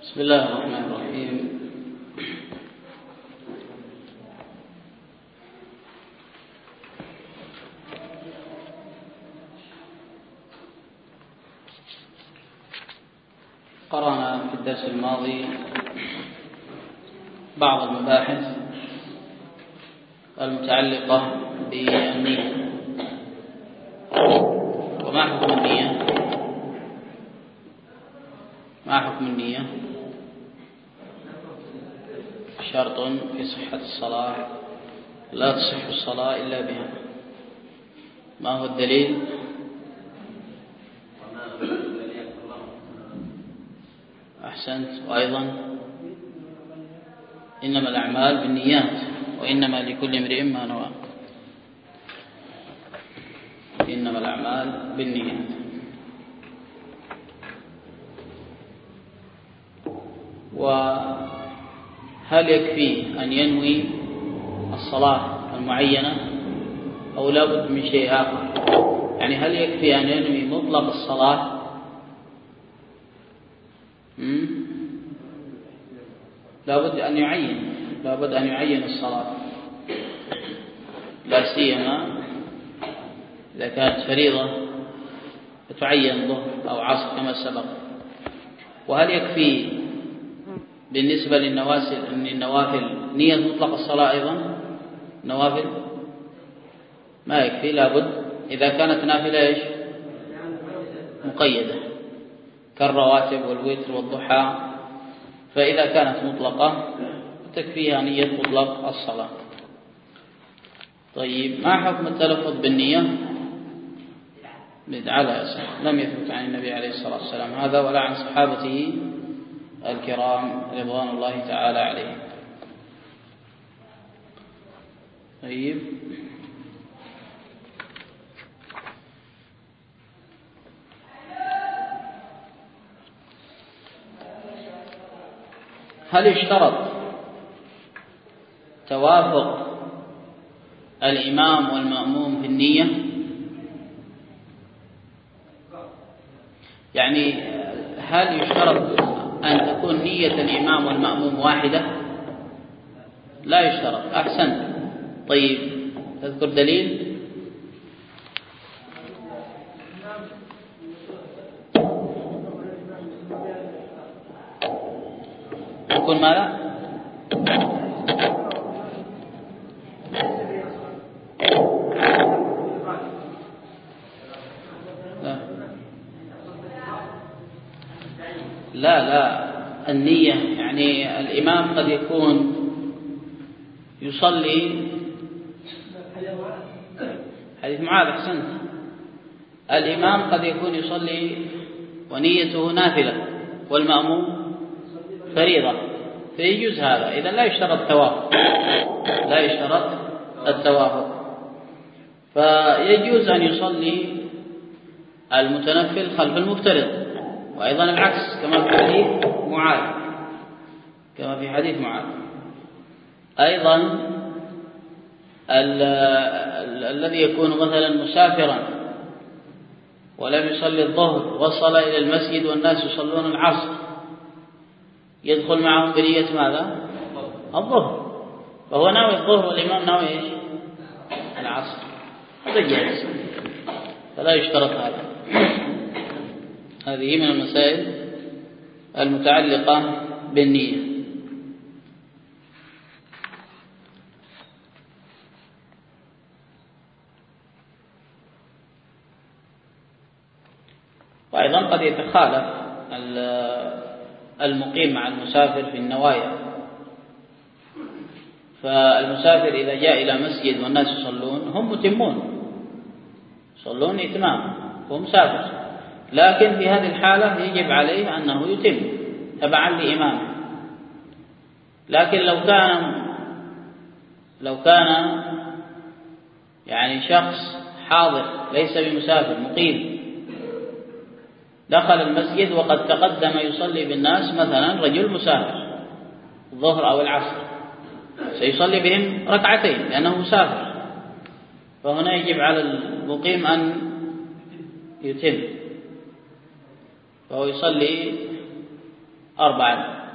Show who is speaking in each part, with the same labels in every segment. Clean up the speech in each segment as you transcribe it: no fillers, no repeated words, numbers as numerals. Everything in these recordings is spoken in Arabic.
Speaker 1: بسم الله الرحمن الرحيم. قرأنا في الدرس الماضي بعض المباحث المتعلقة بالنية. وما حكم النية؟ ما حكم النية؟ شرط في صحة الصلاة، لا تصح الصلاة إلا بها. ما هو الدليل؟ أحسنت. وأيضا إنما الأعمال بالنيات وإنما لكل امرئ ما نوى. إنما الأعمال بالنيات. وهل يكفي أن ينوي الصلاة المعينة أو لا بد من شيء آخر؟ يعني هل يكفي أن ينوي مطلق الصلاة؟ لا بد أن يعين الصلاة، لا سيما إذا كانت فريضة فتعين ظهر أو عصر كما سبق. وهل يكفي بالنسبة للنوافل نية مطلق الصلاة أيضا؟ نوافل ما يكفي، لا بد إذا كانت نافلة إيش؟ مقيدة كالرواتب والوتر والضحى، فإذا كانت مطلقة تكفيها نية مطلق الصلاة. طيب، ما حكم التلفظ بالنية؟ بدعة لا يصح، لم يثبت عن النبي عليه الصلاة والسلام هذا ولا عن صحابته الكرام رضوان الله تعالى عليهم. طيب، هل يشترط توافق الإمام والمأموم في النية؟ يعني هل يشترط أن تكون نية الإمام والمأموم واحدة؟ لا يشترط. أحسنت. طيب، تذكر دليل؟ يكون ماذا؟ لا النية يعني الإمام قد يكون يصلي، حديث معاذ. أحسنت. الإمام قد يكون يصلي ونيته نافلة والمأموم فريضة، فيجوز هذا. إذن لا يشترط التوافق، فيجوز أن يصلي المتنفل خلف المفترض، وأيضا العكس كما في حديث معاذ. أيضا الذي يكون مثلا مسافرا ولم يصلي الظهر وصل إلى المسجد والناس يصلون العصر، يدخل معهم بنية ماذا؟ الظهر، فهو ناوي الظهر والإمام ناوي إيش؟ العصر. هذا جائز، فلا يشترط هذا. هذه من المسائل المتعلقة بالنية. وأيضا قد يتخالف المقيم مع المسافر في النوايا. فالمسافر إذا جاء إلى مسجد والناس يصلون هم متمون، يصلون إتمام، هو مسافر، لكن في هذه الحالة يجب عليه أنه يتم تبعا لإمامه. لكن لو كان يعني شخص حاضر ليس بمسافر مقيم دخل المسجد وقد تقدم يصلي بالناس، مثلا رجل مسافر الظهر أو العصر، سيصلي بهم ركعتين لأنه مسافر، فهنا يجب على المقيم أن يتم، فهو يصلي 4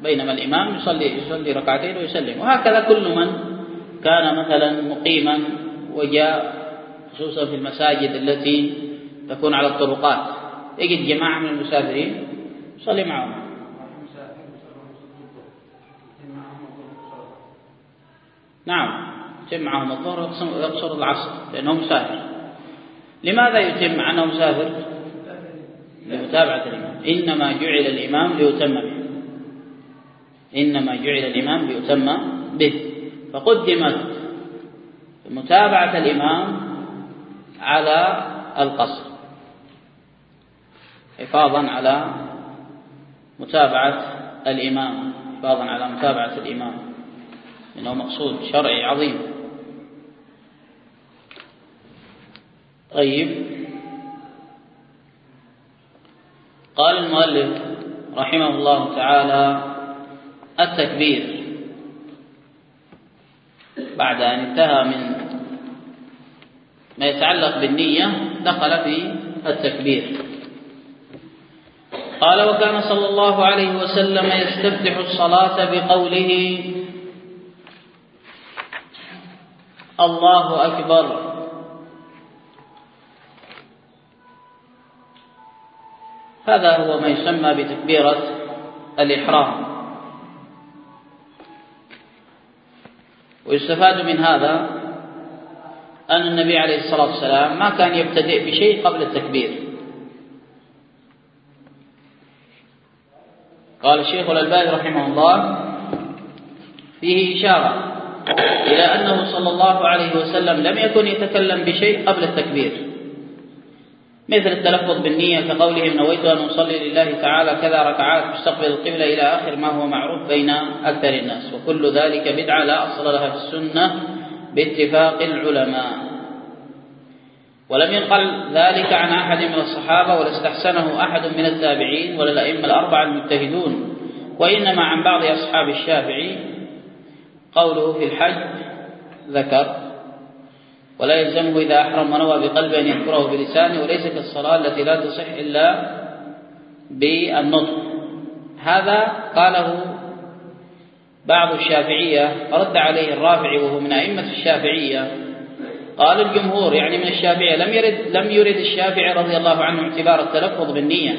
Speaker 1: بينما الإمام يصلي ركعتين ويسلم. وهكذا كل من كان مثلا مقيما وجاء خصوصا في المساجد التي تكون على الطرقات يجد جماعة من المسافرين يصلي معهم. نعم يتم معهم الظهر ويقصر العصر لأنه مسافر. لماذا يتم مع أنه مسافر؟ لمتابعة الإمام. إنما جعل الإمام ليتم به، إنما جعل الإمام ليتم به، فقدمت متابعة الإمام على القصر حفاظا على متابعة الإمام، حفاظا على متابعة الإمام، إنه مقصود شرعي عظيم. طيب، قال المؤلف رحمه الله تعالى: التكبير بعد أن انتهى من ما يتعلق بالنية دخل في التكبير. قال: وكان صلى الله عليه وسلم يستفتح الصلاة بقوله: الله أكبر. هذا هو ما يسمى بتكبيرة الإحرام. ويستفاد من هذا أن النبي عليه الصلاة والسلام ما كان يبتدئ بشيء قبل التكبير. قال الشيخ الألباني رحمه الله: فيه إشارة إلى أنه صلى الله عليه وسلم لم يكن يتكلم بشيء قبل التكبير، مثل التلفظ بالنية كقولهم: نويت أن أصلي لله تعالى كذا ركعات مستقبل القبلة إلى آخر ما هو معروف بين أكثر الناس. وكل ذلك بدعة لا أصل لها في السنة باتفاق العلماء، ولم ينقل ذلك عن أحد من الصحابة ولا استحسنه أحد من التابعين ولا الأئمة الأربعة المجتهدون، وإنما عن بعض أصحاب الشافعي قوله في الحج ذكر: ولا يلزمه إذا أحرم ونوى بقلبه أن يذكره بلسانه، وليس كالصلاة التي لا تصح إلا بالنطق. هذا قاله بعض الشافعية رد عليه الرافعي وهو من أئمة الشافعية. قال الجمهور يعني من الشافعية لم يرد الشافعي رضي الله عنه اعتبار التلفظ بالنية،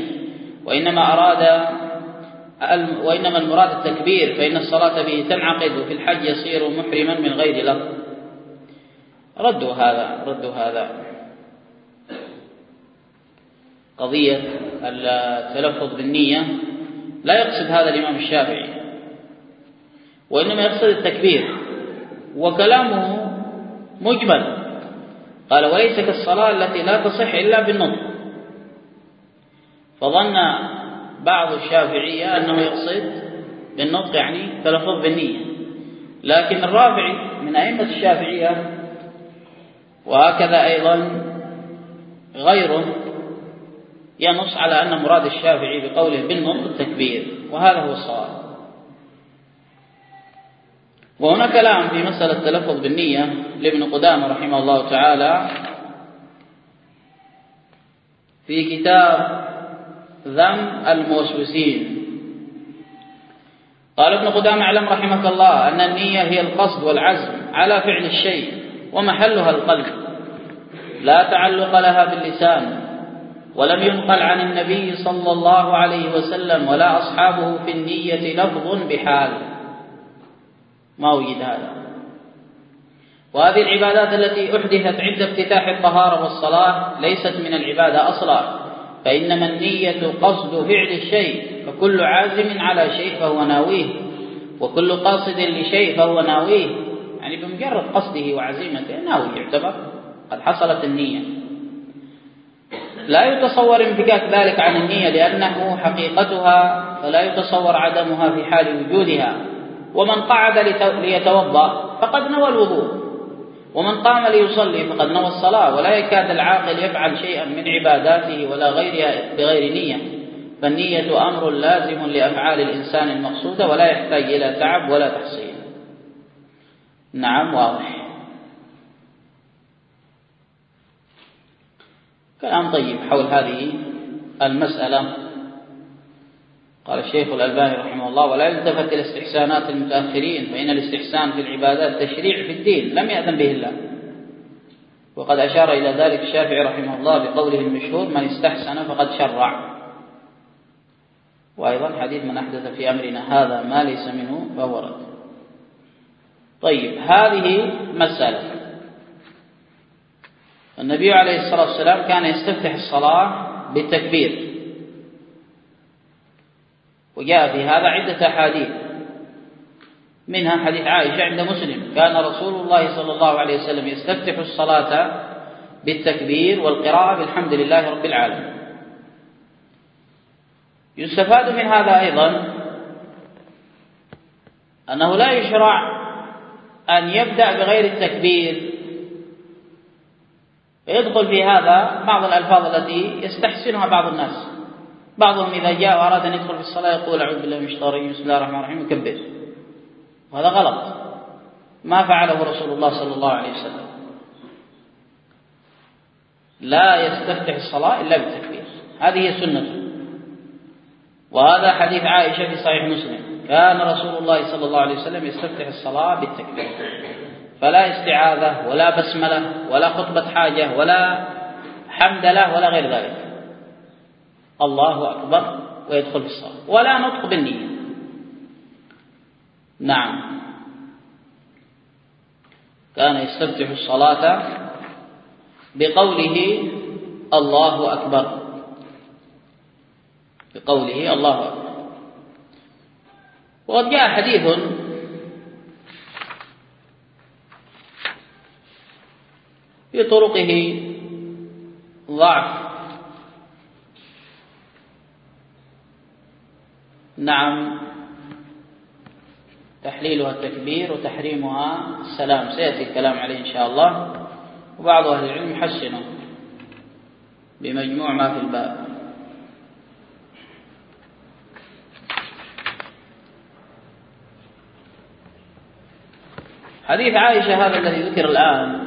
Speaker 1: وإنما المراد التكبير، فإن الصلاة به تنعقد وفي الحج يصير محرما من غير لفظ. ردوا هذا قضية التلفظ بالنية لا يقصد هذا الإمام الشافعي، وإنما يقصد التكبير، وكلامه مجمل. قال: وليس كالصلاة التي لا تصح إلا بالنطق. فظن بعض الشافعية أنه يقصد بالنطق يعني تلفظ بالنية، لكن الرافعي من أئمة الشافعية وهكذا أيضا غيره ينص على أن مراد الشافعي بقوله بالنطق التكبير، وهذا هو الصواب. وهنا كلام في مسألة التلفظ بالنية لابن قدامة رحمه الله تعالى في كتاب ذم الموسوسين. قال ابن قدامة: اعلم رحمك الله أن النية هي القصد والعزم على فعل الشيء ومحلها القلب، لا تعلق لها باللسان، ولم ينقل عن النبي صلى الله عليه وسلم ولا أصحابه في النية لفظ بحال، ما وجد هذا. وهذه العبادات التي أحدثت عند افتتاح الطهارة والصلاة ليست من العبادة أصلا، فإنما النية قصد فعل الشيء، فكل عازم على شيء فهو ناويه، وكل قاصد لشيء فهو ناويه، يعني بمجرد قصده وعزيمته ناوي يعتبر قد حصلت النية. لا يتصور انفكاك ذلك عن النية لأنه حقيقتها، فلا يتصور عدمها في حال وجودها. ومن قعد ليتوضأ فقد نوى الوضوء، ومن قام ليصلي فقد نوى الصلاة، ولا يكاد العاقل يفعل شيئا من عباداته ولا غيرها بغير نية، فالنية أمر لازم لأفعال الإنسان المقصودة ولا يحتاج إلى تعب ولا تحصيل. نعم، واضح. كلام طيب حول هذه المسألة. قال الشيخ الألباني رحمه الله: ولا يلتفت إلى استحسانات المتأخرين، فإن الاستحسان في العبادات تشريع في الدين لم يأذن به الله. وقد أشار إلى ذلك الشافعي رحمه الله بقوله المشهور: من استحسن فقد شرع. وأيضا حديث: من أحدث في أمرنا هذا ما ليس منه فهو رد. طيب، هذه مسألة. النبي عليه الصلاة والسلام كان يستفتح الصلاة بالتكبير، وجاء في هذا عدة أحاديث، منها حديث عائشة عند مسلم: كان رسول الله صلى الله عليه وسلم يستفتح الصلاة بالتكبير والقراءة بالحمد لله رب العالمين. يستفاد من هذا أيضا أنه لا يشرع أن يبدأ بغير التكبير، ويدخل في هذا بعض الألفاظ التي يستحسنها بعض الناس. بعضهم إذا جاء وأراد أن يدخل في الصلاة يقول: أعوذ بالله من الشيطان الرجيم، بسم الله الرحمن الرحيم، يكبر. وهذا غلط، ما فعله رسول الله صلى الله عليه وسلم. لا يستفتح الصلاة إلا بالتكبير، هذه هي سنته. وهذا حديث عائشة في صحيح مسلم: كان رسول الله صلى الله عليه وسلم يستفتح الصلاة بالتكبير، فلا استعاذة ولا بسملة ولا خطبة حاجة ولا حمدلة ولا غير ذلك. الله أكبر ويدخل في الصلاة، ولا نطق بالنية. نعم، كان يستفتح الصلاة بقوله الله أكبر، بقوله الله أكبر. وقد جاء حديث في طرقه ضعف. نعم، تحليلها التكبير وتحريمها السلام، سيأتي الكلام عليه إن شاء الله. وبعض أهل العلم يحسنه بمجموع ما في الباب. حديث عائشة هذا الذي ذكر الآن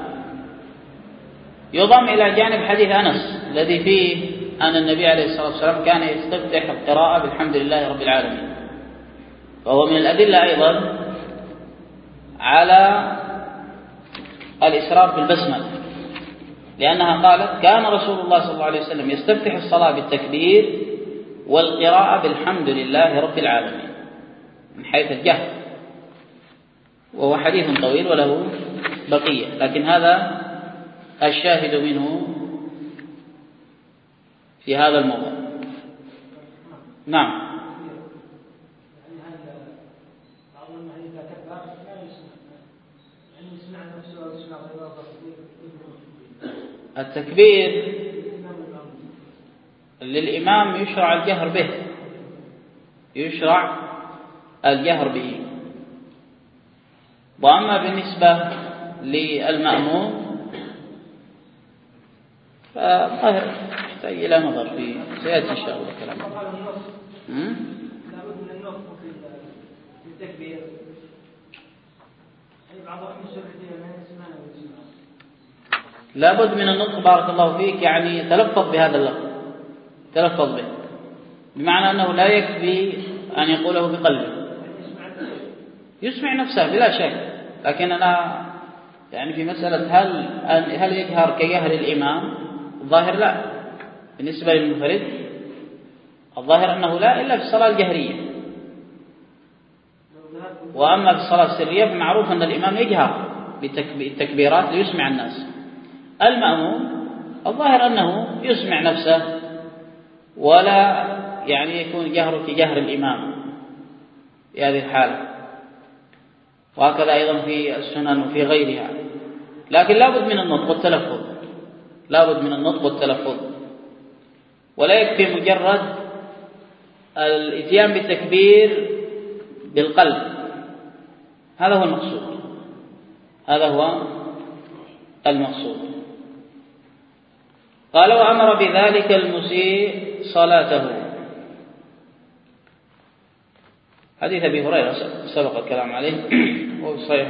Speaker 1: يضم إلى جانب حديث أنس الذي فيه أن النبي عليه الصلاة والسلام كان يستفتح القراءة بالحمد لله رب العالمين، فهو من الأدلة أيضا على الإسراف بالبسملة، لأنها قالت: كان رسول الله صلى الله عليه وسلم يستفتح الصلاة بالتكبير والقراءة بالحمد لله رب العالمين، من حيث الجهر. وهو حديث طويل وله بقية، لكن هذا الشاهد منه في هذا الموضوع. نعم. التكبير للإمام يشرع الجهر به، يشرع الجهر به. وأما بالنسبة للمأموم فظاهر يحتاج إلى نظر فيه، سيأتي إن شاء الله كلام.
Speaker 2: لابد من النطق في التكبير.
Speaker 1: لابد من النطق، بارك الله فيك، يعني تلفظ بهذا اللفظ، تلفظ به، بمعنى أنه لا يكفي أن يقوله بقلبه، يسمع نفسه بلا شك. لكن أنا يعني في مسألة هل يجهر كجهر الإمام؟ الظاهر لا. بالنسبة للمنفرد الظاهر أنه لا، إلا في الصلاة الجهرية. وأما في الصلاة السرية فمعروف أن الإمام يجهر بالتكبيرات ليسمع الناس. المأموم الظاهر أنه يسمع نفسه، ولا يعني يكون جهره كجهر الإمام في هذه الحالة. وهكذا أيضا في السنن وفي غيرها. لكن لابد من النطق والتلفظ، لابد من النطق والتلفظ، ولا يكفي مجرد الاتيان بالتكبير بالقلب. هذا هو المقصود، هذا هو المقصود. قال: وأمر بذلك المسيء صلاته. حديث أبي هريرة سبق الكلام عليه وهو صحيح،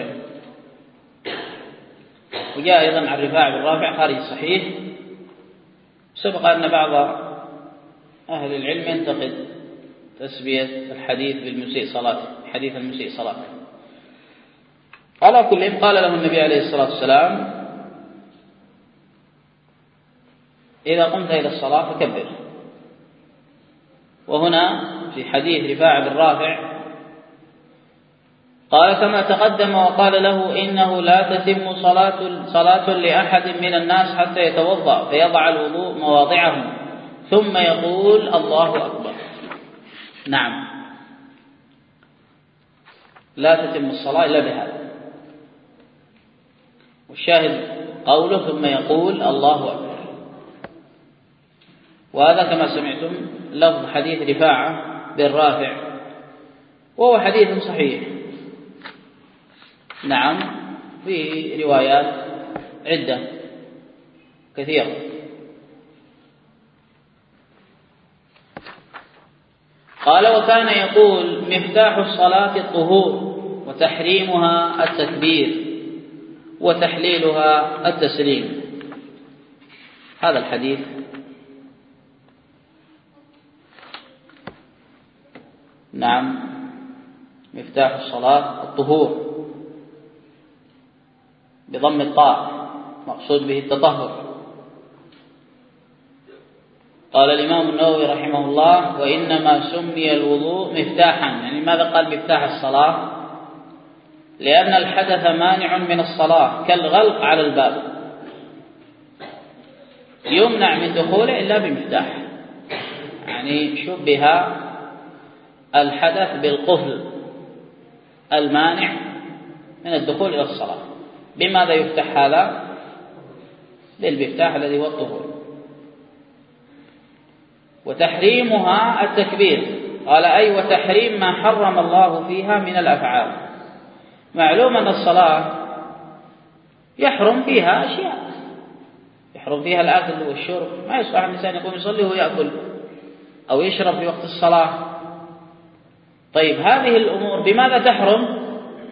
Speaker 1: وجاء أيضا عن رفاعة بن رافع خارج الصحيح. سبق أن بعض أهل العلم ينتقد تسمية الحديث بالمسيء صلاته، حديث المسيء صلاته. على كل قال له النبي عليه الصلاة والسلام: إذا قمت إلى الصلاة فكبر. وهنا في حديث رفاعة بن رافع قال: كما تقدم، وقال له: إنه لا تتم صلاة لأحد من الناس حتى يتوضأ فيضع الوضوء مواضعه ثم يقول: الله أكبر. نعم، لا تتم الصلاة إلا بهذا. والشاهد قوله: ثم يقول: الله أكبر. وهذا كما سمعتم لفظ حديث رفاعة بن رافع، وهو حديث صحيح. نعم، فيه روايات عدة كثيرة. قال: وكان يقول: مفتاح الصلاة الطهور، وتحريمها التكبير، وتحليلها التسليم. هذا الحديث نعم، مفتاح الصلاة الطهور بضم الطاء، مقصود به التطهر. قال الإمام النووي رحمه الله: وإنما سمي الوضوء مفتاحا. يعني ماذا قال مفتاح الصلاة؟ لأن الحدث مانع من الصلاة كالغلق على الباب، يمنع من دخوله إلا بمفتاح. يعني شبه الحدث بالقفل المانع من الدخول إلى الصلاة. بماذا يفتح هذا؟ بالمفتاح الذي هو الطهور. وتحريمها التكبير، قال: أي وتحريم ما حرم الله فيها من الأفعال. معلوم أن الصلاة يحرم فيها أشياء، يحرم فيها الأكل والشرب. ما يصلح الإنسان يقوم يصلي وهو يأكل أو يشرب في وقت الصلاة. طيب، هذه الأمور بماذا تحرم؟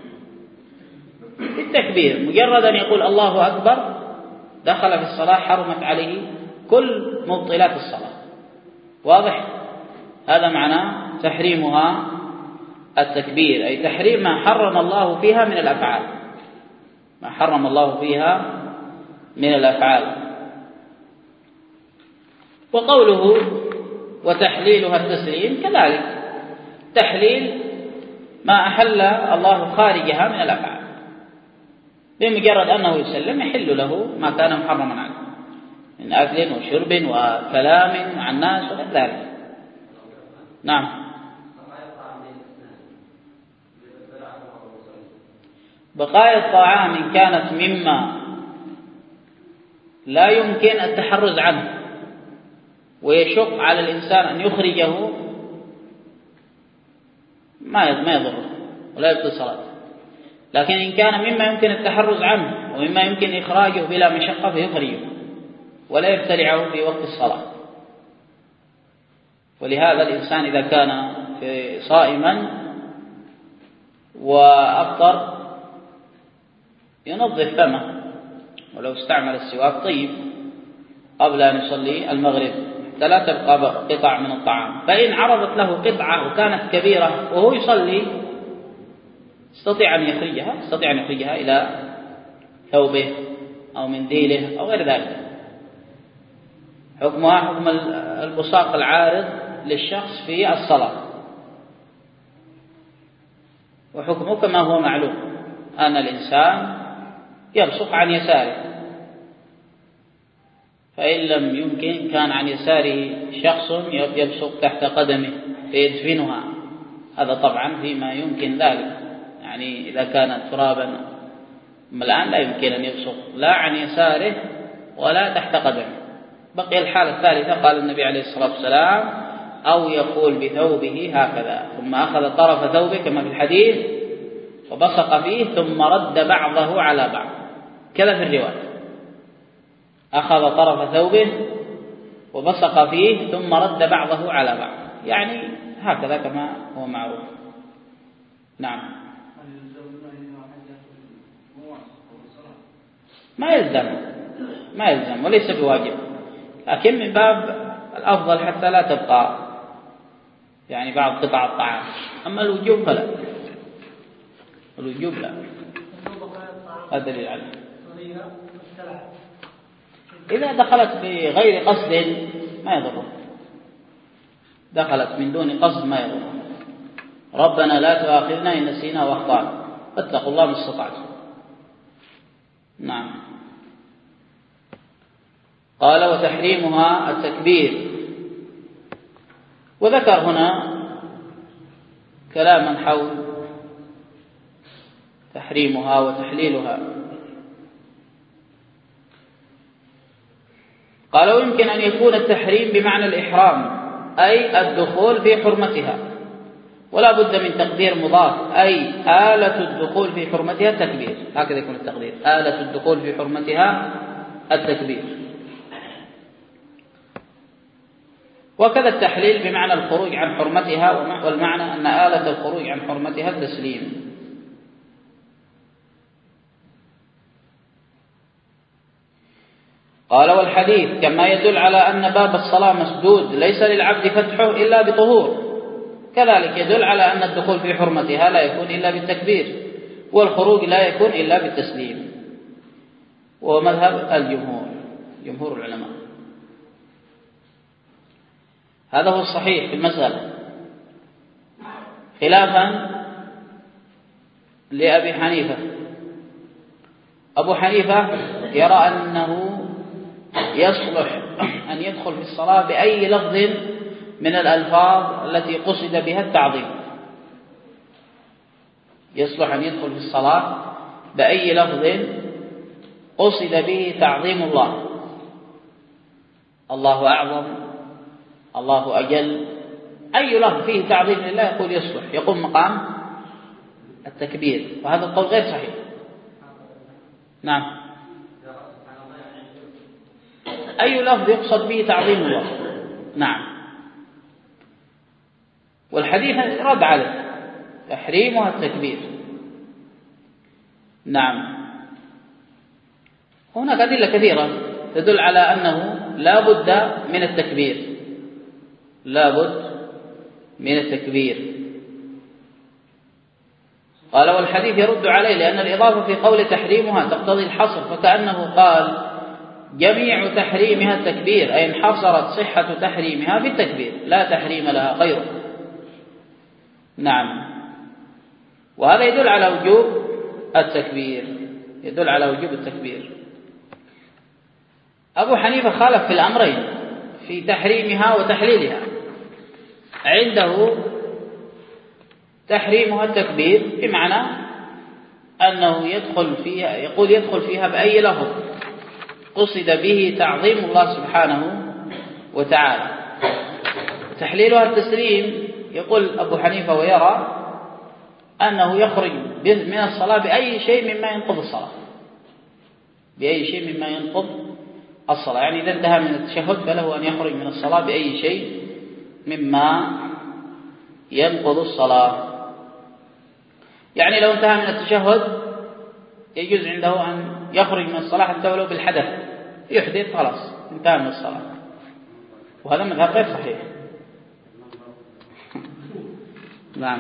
Speaker 1: بالتكبير. مجرد أن يقول الله أكبر دخل في الصلاة، حرمت عليه كل مبطلات الصلاة. واضح؟ هذا معنى تحريمها التكبير، أي تحريم ما حرم الله فيها من الأفعال، ما حرم الله فيها من الأفعال. وقوله: وتحليلها التسليم، كذلك تحليل ما أحل الله خارجها من الأفعال. بمجرد أنه يسلم يحل له ما كان محرما عنه من أكل وشرب وكلام مع الناس وغير ذلك. نعم. بقايا الطعام إن كانت مما لا يمكن التحرز عنه ويشق على الإنسان أن يخرجه، ما يضره ولا يبطل صلاته. لكن إن كان مما يمكن التحرز عنه ومما يمكن إخراجه بلا مشقة فيخرجه ولا يبتلعه في وقت الصلاة. ولهذا الإنسان إذا كان صائما وأفطر ينظف فمه، ولو استعمل السواك طيب قبل أن يصلي المغرب حتى لا تبقى قطع من الطعام. فإن عرضت له قطعة وكانت كبيرة وهو يصلي يستطيع أن يخرجها إلى ثوبه أو منديله أو غير ذلك. حكمها حكم البصاق العارض للشخص في الصلاة، وحكمه كما هو معلوم أن الإنسان يبصق عن يساره، فإن لم يمكن كان عن يساره شخص يبصق تحت قدمه فيدفنها. هذا طبعا فيما يمكن ذلك، يعني إذا كان ترابا. أما الآن لا يمكن أن يبصق لا عن يساره ولا تحت قدمه. بقي الحالة الثالثة، قال النبي عليه الصلاة والسلام: أو يقول بثوبه هكذا، ثم أخذ طرف ثوبه كما في الحديث وبصق فيه ثم رد بعضه على بعض، كذا في الرواية: أخذ طرف ثوبه وبصق فيه ثم رد بعضه على بعض، يعني هكذا كما هو معروف. نعم. ما يلزم وليس بواجب، لكن من باب الأفضل حتى لا تبقى يعني بعض قطع الطعام. أما الوجوب فلا، الوجوب لا، هذا دليل عليه. إذا دخلت بغير قصد ما يضره، دخلت من دون قصد ما يضره. ربنا لا تؤاخذنا إن نسينا وأخطأنا، فاتقوا الله ما استطعتم. نعم. قال وتحريمها التكبير. وذكر هنا كلاما حول تحريمها وتحليلها. قال ويمكن أن يكون التحريم بمعنى الإحرام أي الدخول في حرمتها، ولا بد من تقدير مضاف أي آلة الدخول في حرمتها التكبير، هكذا يكون التقدير، آلة الدخول في حرمتها التكبير. وكذا التحليل بمعنى الخروج عن حرمتها، والمعنى أن آلة الخروج عن حرمتها التسليم. قال والحديث كما يدل على أن باب الصلاة مسدود ليس للعبد فتحه إلا بطهور، كذلك يدل على أن الدخول في حرمتها لا يكون إلا بالتكبير، والخروج لا يكون إلا بالتسليم، وهو مذهب الجمهور، جمهور العلماء. هذا هو الصحيح في المسألة، خلافا لأبي حنيفة. أبو حنيفة يرى أنه يصلح أن يدخل في الصلاة بأي لفظ من الألفاظ التي قصد بها التعظيم، يصلح أن يدخل في الصلاة بأي لفظ قصد به تعظيم الله، الله أعظم، الله أجل، أي لفظ فيه تعظيم لله يقول يصلح، يقوم مقام التكبير، وهذا القول غير صحيح. نعم، أي لفظ يقصد به تعظيم الله. نعم، والحديث رد عليه، تحريمها التكبير. نعم، هناك أدلة كثيرة تدل على أنه لا بد من التكبير، لا بد من التكبير. قال والحديث يرد عليه لأن الإضافة في قول تحريمها تقتضي الحصر، فكأنه قال جميع تحريمها التكبير، أي انحصرت صحة تحريمها بالتكبير، لا تحريم لها غيره. نعم، وهذا يدل على وجوب التكبير، يدل على وجوب التكبير. أبو حنيفة خالف في الأمرين، في تحريمها وتحليلها. عنده تحريمها التكبير بمعنى أنه يدخل فيها، يقول يدخل فيها بأي لفظ قصد به تعظيم الله سبحانه وتعالى. تحليلها التسليم، يقول أبو حنيفة ويرى أنه يخرج من الصلاة بأي شيء مما ينقض الصلاة، بأي شيء مما ينقض الصلاة، يعني إذا انتهى من التشهد فله أن يخرج من الصلاة بأي شيء مما ينقض الصلاة. يعني لو انتهى من التشهد يجوز عنده أن يخرج من الصلاة حتى ولو بالحدث، يحدث خلاص انتهى من الصلاة، وهذا مذهب غير صحيح. نعم،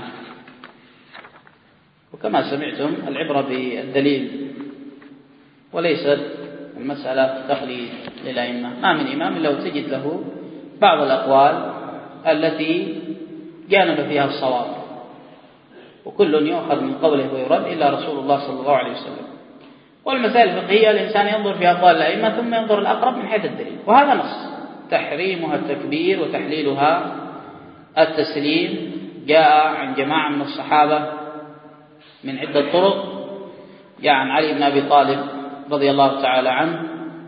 Speaker 1: وكما سمعتم العبرة بالدليل وليست المسألة تقليد للأئمة. ما من إمام إلا وتجد له بعض الأقوال التي جانب فيها الصواب، وكل يؤخذ من قوله ويرد إلا رسول الله صلى الله عليه وسلم. والمسائل الفقهية الإنسان ينظر في أقوال الأئمة ثم ينظر الأقرب من حيث الدليل، وهذا نص. تحريمها التكبير وتحليلها التسليم جاء عن جماعة من الصحابة من عدة طرق، جاء عن علي بن أبي طالب رضي الله تعالى عنه،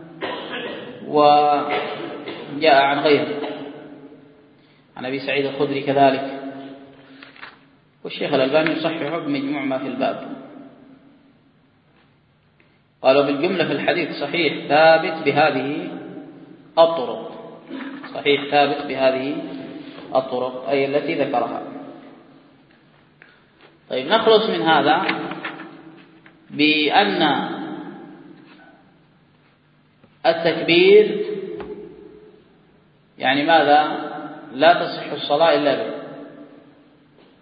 Speaker 1: وجاء عن غيره، عن أبي سعيد الخدري كذلك، والشيخ الألباني يصححه بمجموع ما في الباب. قالوا بالجملة في الحديث صحيح ثابت بهذه الطرق، صحيح ثابت بهذه الطرق أي التي ذكرها. طيب، نخلص من هذا بأن التكبير يعني ماذا؟ لا تصح الصلاة إلا به،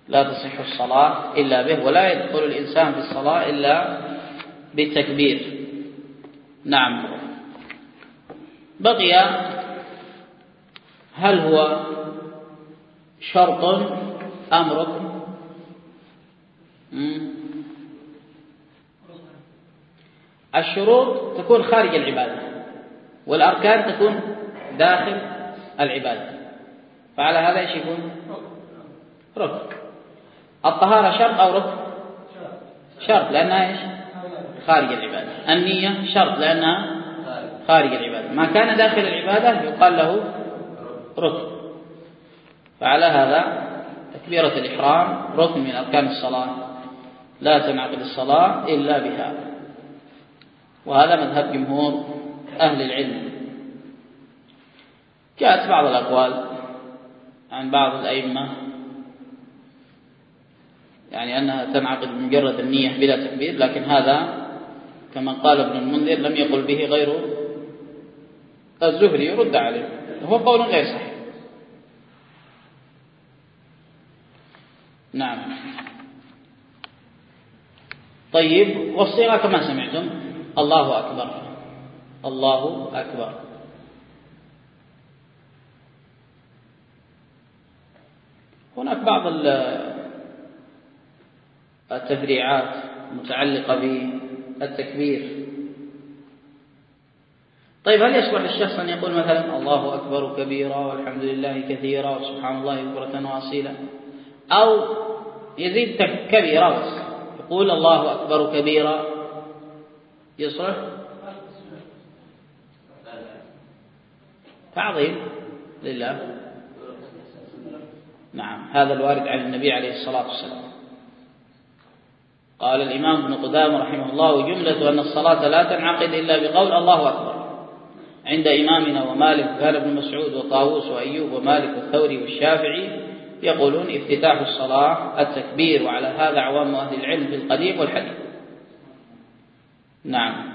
Speaker 1: لا تصح الصلاة إلا به، ولا يدخل الإنسان في الصلاة إلا بالتكبير. نعم. بقي هل هو شرط أم ركن؟ الشروط تكون خارج العبادة، والأركان تكون داخل العبادة، فعلى هذا ايش يكون؟ ركن. الطهارة شرط أو ركن؟ شرط لأنها ايش؟ خارج العبادة. النية شرط لأنها خارج العبادة. ما كان داخل العبادة يقال له ركن. فعلى هذا تكبيرة الإحرام ركن من أركان الصلاة، لا تنعقد الصلاة إلا بها، وهذا مذهب جمهور أهل العلم. جاءت بعض الأقوال عن بعض الأئمة يعني أنها تنعقد بمجرد النية بلا تكبير، لكن هذا كما قال ابن المنذر لم يقل به غير الزهري، يرد عليه، هو قول غير صحيح. نعم. طيب، والصيغة كما سمعتم: الله أكبر، الله أكبر. هناك بعض التفريعات متعلقة بالتكبير. طيب، هل يصلح للشخص أن يقول مثلا الله أكبر كبيرا والحمد لله كثيرا وسبحان الله بكرة وأصيلا، أو يزيد كبيرا بس يقول الله أكبر كبيرا؟ يصلح؟ تعظيم لله. نعم، هذا الوارد عن النبي عليه الصلاة والسلام. قال الإمام ابن قدامة رحمه الله: جملة أن الصلاة لا تنعقد إلا بقول الله أكبر عند إمامنا ومالك، قال ابن مسعود وطاووس وأيوب ومالك والثوري والشافعي يقولون افتتاح الصلاة التكبير، وعلى هذا عوام أهل العلم في القديم والحديث. نعم.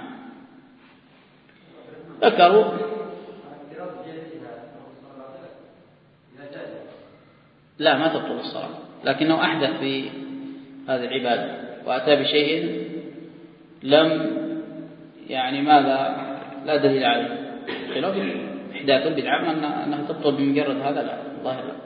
Speaker 1: ذكروا لا، ما تبطل الصلاة، لكنه أحدث في هذه العبادة وأتى بشيء لم يعني ماذا لا دليل عليه، خلاف إحداث البدعة أنها تبطل بمجرد هذا، لا، ظاهر لا.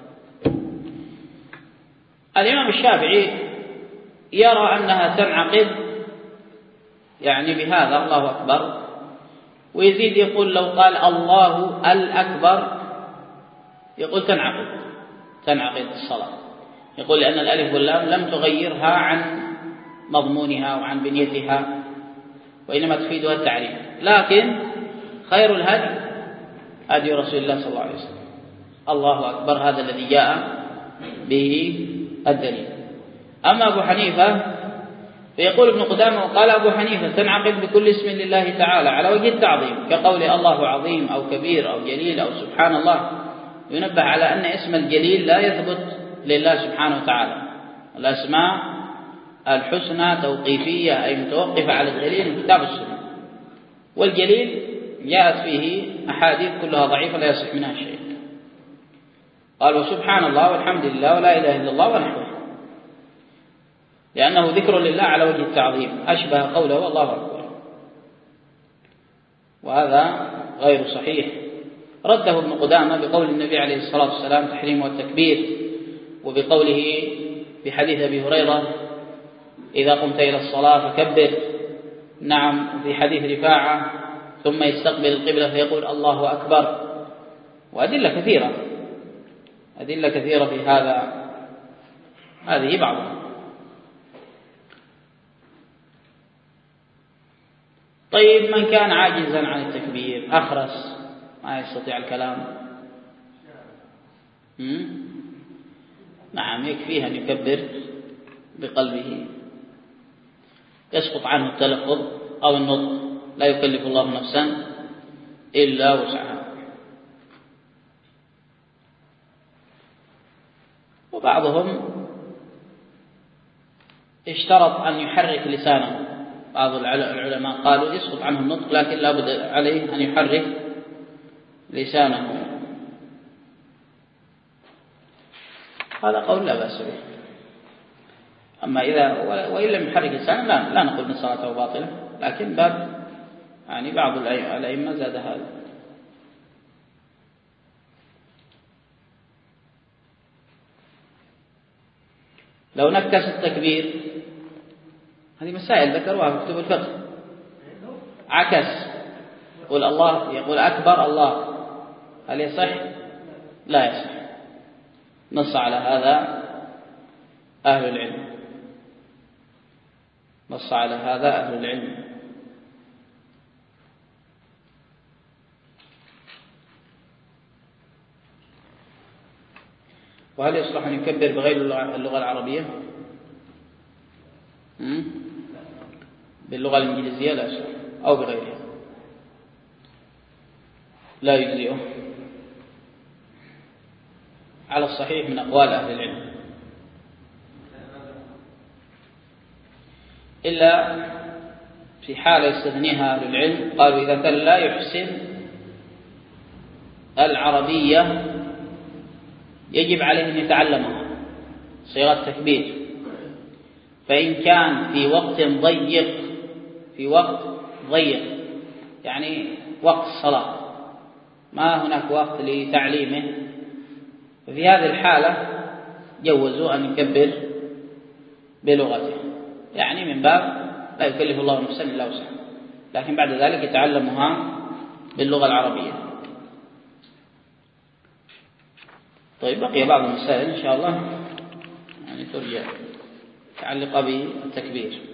Speaker 1: الإمام الشافعي يرى أنها تنعقد يعني بهذا الله أكبر، ويزيد يقول لو قال الله الأكبر يقول تنعقد الصلاة، يقول لأن الألف واللام لم تغيرها عن مضمونها وعن بنيتها، وإنما تفيدها التعريف. لكن خير الهدي هدي رسول الله صلى الله عليه وسلم، الله أكبر هذا الذي جاء به الدليل. أما أبو حنيفة فيقول ابن قدامة: وقال أبو حنيفة تنعقد بكل اسم لله تعالى على وجه التعظيم، كقول الله عظيم أو كبير أو جليل أو سبحان الله. ينبه على أن اسم الجليل لا يثبت لله سبحانه وتعالى، الأسماء الحسنى توقيفية أي متوقفة على الدليل من كتاب السنة، والجليل جاءت فيه أحاديث كلها ضعيفة لا يصح منها شيء. قال: وسبحان الله والحمد لله ولا إله إلا الله ونحوه، لأنه ذكر لله على وجه التعظيم، أشبه قوله والله أكبر، وهذا غير صحيح. رده ابن قدامة بقول النبي عليه الصلاة والسلام تحريم التكبير، وبقوله في حديث أبي هريرة: إذا قمت إلى الصلاة فكبر. نعم، في حديث رفاعة: ثم يستقبل القبلة فيقول الله أكبر. وأدلة كثيرة في هذا، هذه بعضها. طيب، من كان عاجزا عن التكبير، أخرس ما يستطيع الكلام، نعم، يكفيه أن يكبر بقلبه، يسقط عنه التلفظ أو النطق، لا يكلف الله نفسا إلا وسعها. وبعضهم اشترط أن يحرك لسانه، بعض العلماء قالوا يسقط عنه النطق لكن لا بد عليه أن يحرك لسانه، هذا قول لا بأس به. أما إذا وإن لم يحرك لسانه لا نقول أن صلاته باطلة، لكن باب يعني بعض الأئمة زاد هذا. لو نكس التكبير، هذه مسائل ذكروها في كتب الفقه. عكس، يقول الله، يقول أكبر الله، هل يصح؟ لا يصح. نص على هذا أهل العلم، نص على هذا أهل العلم. وهل يصلح أن يكبر بغير اللغة العربية؟ باللغة الإنجليزية لا يصلح، أو بغيرها لا يجزئه على الصحيح من أقوال أهل العلم، إلا في حالة يستثنيها أهل العلم، قالوا إذا كان لا يحسن العربية يجب عليه أن يتعلمها صيغة تكبير. فإن كان في وقت ضيق يعني وقت الصلاة، ما هناك وقت لتعليمه، ففي هذه الحالة جوزوا أن يكبر بلغته، يعني من باب لا يكلف الله نفسا إلا وسعها، لكن بعد ذلك يتعلمها باللغة العربية. طيب بقي بعض المسائل إن شاء الله يعني ترجع متعلقة بالتكبير.